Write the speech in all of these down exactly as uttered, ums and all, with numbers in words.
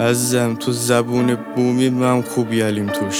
عزیزم تو زبون بومی من خوبiyəlim tuş.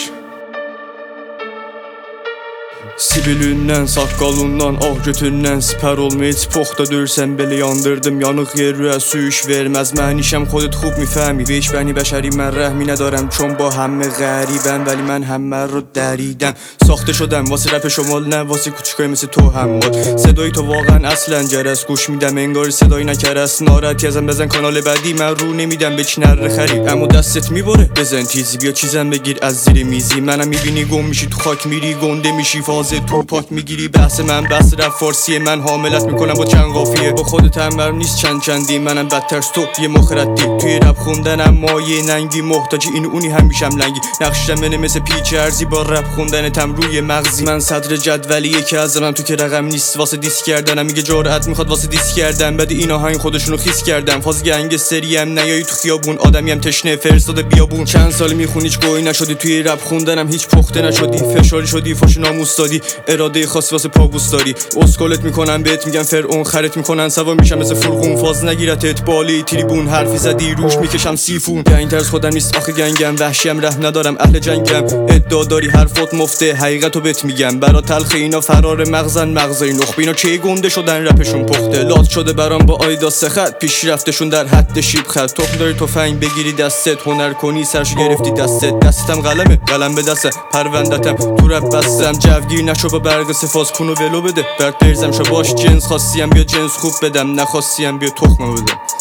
Sibilindən, saqqalından, ağ götündən sipər olma heç poxta dörsən belə yandırdım yanıq yerə suyuş verməz من işəm خودت خوب میفهمی بیش بنی بشری من رحمی ندارم چون با همه غریبم ولی من همه رو دریدم ساخته شدم واسه رپ شمال نه واسه کوچیکای مثل تو همواد صدای تو واقعا اصلا جرس گوش میدم انگار صدای نکرس ناراحتی ازم بزن کانال بعدی من رو نمیدم به چی نره خرید اما دستت میبره بزن تیزی بیا چیزم بگیر از زیر میزی منم میبینی گم میشی تو خاک میری گنده میشی فاز تو پاک میگیری بحث من بحث رپ فارسیه من حاملت میکنم با چند قافیه با خودت هم برم نیست چند چندی منم بدتر از تو یه مخردی توی رپ خوندنم مایه ننگی محتاج این اونی هم میشم لنگی نقشم منه مثل پیچ ارزی با رپ خوندنتم روی مغزی من صدر جدولیه که از من تو که رقم نیست واسه دیس کردنم میگه جرأت میخواد واسه دیس کردن بعد اینا ها این خودشونو خیس کردن فاز گنگ سریم نیایی تو خیابون آدمیم تشنه فرستاده بیابون چند سال میخونی هیچ گوی نشدی توی رپ خوندنم هیچ پخته نشدی فشاری شدی فاش ناموس دادی اراده خاص واسه پابوس داری اسکلت میکنن بهت میگن فرعون خرت میکنن سوا میشم مثل فرغون فاز نگیرتت بالی تریبون حرفی زدی روش میکشم سیفون گنگ ترس خودم نیست آخه گنگم وحشیم رحم ندارم اهل جنگم ادعا داری حرفات مفته حقیقتو بهت میگم برا تلخ اینا فرار مغزن مغزای نخب اینا چه گنده شدن رپشون پخته لات شده برام با آیدا سخت پیشرفتشون در حد شیب خط تخم داری تفنگ بگیری دستت هنر کنی سرش گرفتی دستت دستم قلمه قلم به دسته پروندتم تو رپ بستم جوگیر نشو با برق سفاز کن و ولو بده برد برزم شو باش جنس خواستیم بیا جنس خوب بدم نخواستیم بیا تخمه بده